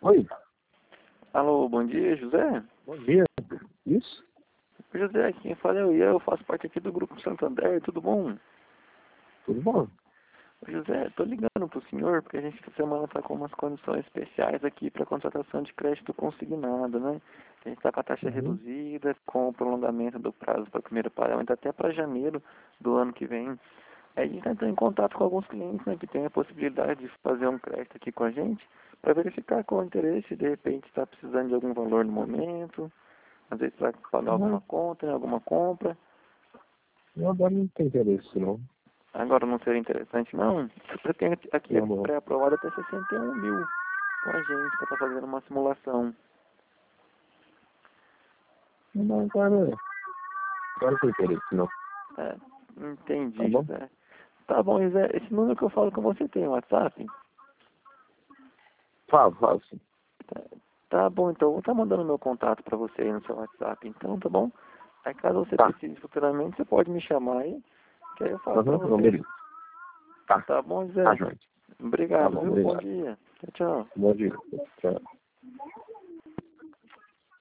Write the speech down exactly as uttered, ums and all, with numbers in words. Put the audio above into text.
Oi, Alô, bom dia, José. bom dia. Isso? José, quem fala é o Ian, eu faço parte aqui do Grupo Santander, tudo bom? Tudo bom? José, tô ligando pro senhor porque a gente essa semana tá com umas condições especiais aqui para contratação de crédito consignado, né? A gente tá com a taxa Uhum. reduzida, com o prolongamento do prazo para o primeiro pagamento até para janeiro do ano que vem. Aí a gente tá entrando em contato com alguns clientes, né, que têm a possibilidade de fazer um crédito aqui com a gente, para verificar qual o interesse, de repente está precisando de algum valor no momento, às vezes vai pagar Não, alguma conta, né, alguma compra. eu agora não tenho interesse, não. Agora não seria interessante, não? Eu tenho aqui Não, não. pré-aprovado até sessenta e um mil com a gente para estar fazendo uma simulação. Não, agora, agora não tem interesse, não. É, Tá entendi, bom? José. Tá bom, José. Esse número que eu falo com você tem WhatsApp? Fala, fala sim. Tá, tá bom, então eu vou estar mandando meu contato para você aí no seu WhatsApp, então, tá bom? Aí caso você Tá. precise futuramente, você pode me chamar aí, que aí eu falo para Aham, não, você. beleza. Tá, Tá bom, tá, José? Jorge. Tá Obrigado, bom, viu? Bom obrigado. dia. Tchau, tchau. Bom dia. Tchau.